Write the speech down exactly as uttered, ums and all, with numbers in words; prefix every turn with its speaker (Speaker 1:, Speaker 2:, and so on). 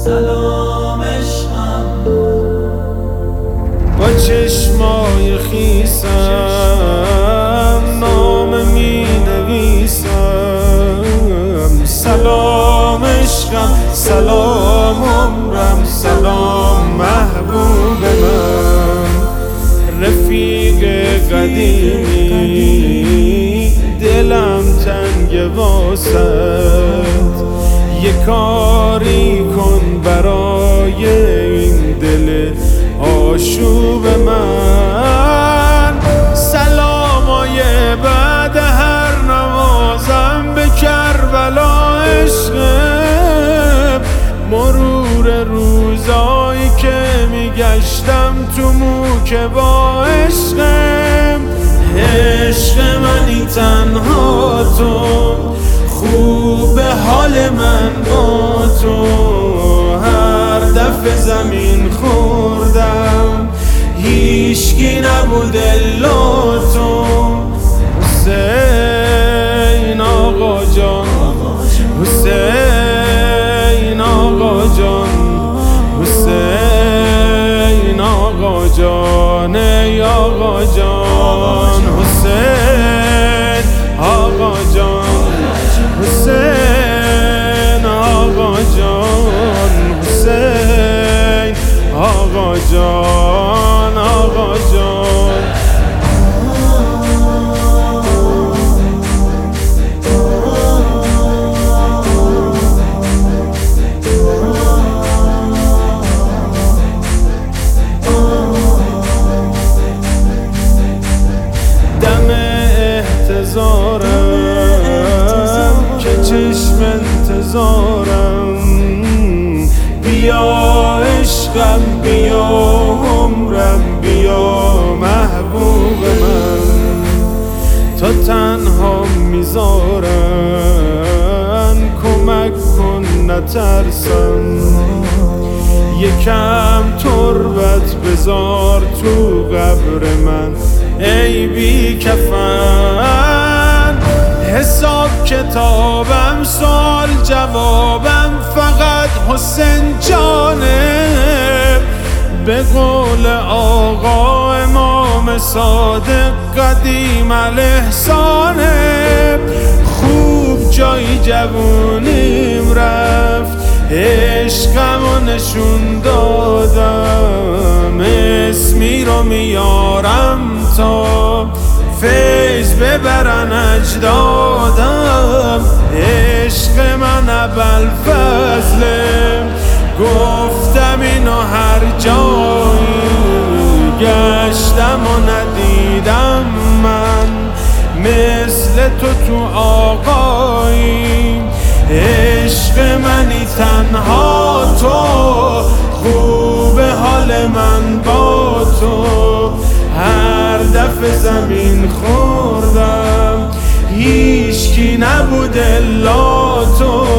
Speaker 1: سلام عشقم.
Speaker 2: با چشمای خیسم نام می نویسم. سلام عشقم، سلام عمرم، سلام محبوب من، رفیق قدیمی دلم تنگ واسط. یه کاری کن برای این دل آشوب من. سلامای بعد هر نوازم به کربلا عشقم، مرور روزایی که میگشتم تو موکه با عشقم. عشق منی تنها تو، خوب حال من با تو. هر دفعه زمین خوردم هیچکی نبود الا تو. حسین آقا جان، حسین آقا جان، حسین آقا جان، ای آقا جان. حسین آقا جان، حسین آقا جان، حسین آقا جان، آقا جان. دم احتضارم که چشم انتظارم، بیا عشقم، بیا عمرم، بیا محبوب من. تا تنها میذارن کمک کن نترسم، یکم تربت بذار تو قبر من ای بی کفن. حساب کتابم سوال جوابم فقط حسین جانه. به قول آقا امام صادق قدیم الاحسانه. خوب جای جوونیم رفت، عشقمو نشون دادم. اسمی رو میارم تا فیض ببرن اجدادم. عشق من ابوالفضله، گفتم اینو هر جایی گشتم و ندیدم من مثل تو تو آقایی. عشق منی تنها تو، خوب حال من با تو. هر دفعه زمین خوردم هیچکی نبود الا تو.